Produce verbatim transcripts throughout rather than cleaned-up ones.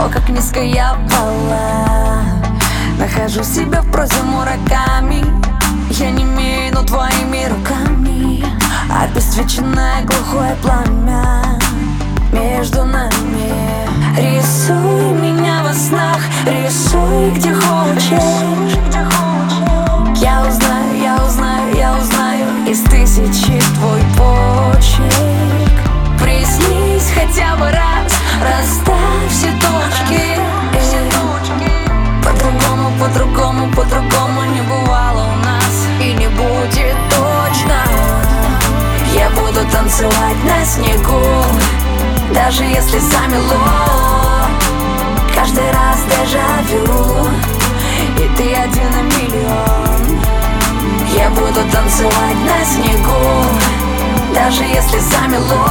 О, как низко я пала. Нахожу себя в прозе Мураками. Я не имею, но твоими руками обесцвеченное глухое пламя между нами. Рисуй меня во снах, рисуй где хочешь. Я узнаю, я узнаю, я узнаю из тысячи твой почерк. Приснись хотя бы раз, расставь все точки. По-другому, по-другому, по-другому не бывало у нас и не будет точно. Я буду танцевать на снегу, даже если замело. Каждый раз дежавю, и ты один на миллион. Я буду танцевать на снегу, даже если замело.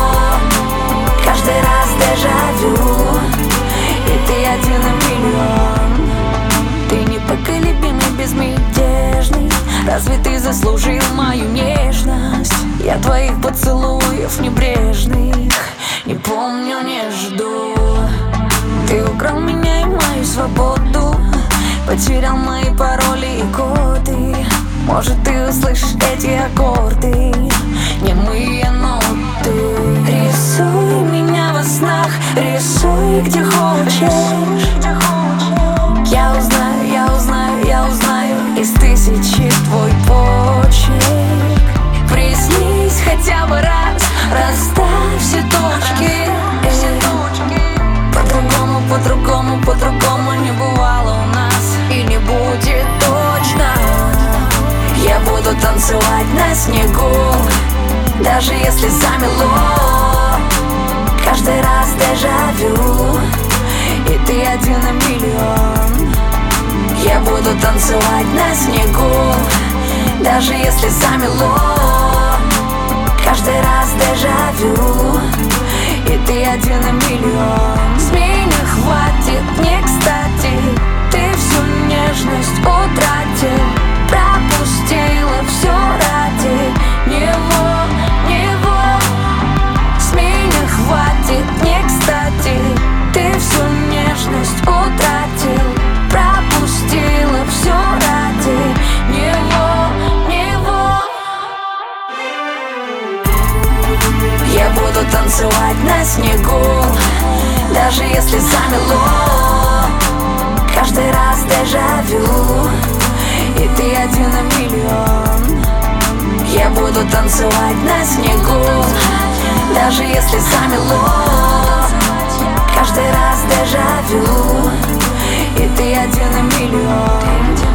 Каждый раз дежавю, и ты один на миллион. Ты непоколебимый, безмятежный. Разве ты заслужил мою нежность? Я твоих поцелуев небрежных не помню, не жду. Ты украл меня и мою свободу, потерял мои пароли и коды. Может, ты услышишь эти аккорды, немые ноты. Рисуй меня во снах, рисуй где хочешь. Я узнаю, я узнаю, я узнаю из тысячи твой почерк. Приснись хотя бы раз, расставь все точки. По-другому, по-другому, по-другому не бывало у нас и не будет точно. Я буду танцевать на снегу, даже если замело. Каждый раз дежавю, и ты один на миллион. Я буду танцевать на снегу, даже если замело. Каждый раз дежавю, и ты один на миллион. Змей не хватит, не кстати. Ты всю нежность утратил, пропустила все ради него, него. Змей не хватит, не кстати. Ты всю нежность утратил, пропустила все ради него, него. Я буду танцевать на снегу, даже если замело. Каждый раз дежавю, и ты один на миллион. Я буду танцевать на снегу, даже если замело. Каждый раз дежавю, и ты один на миллион.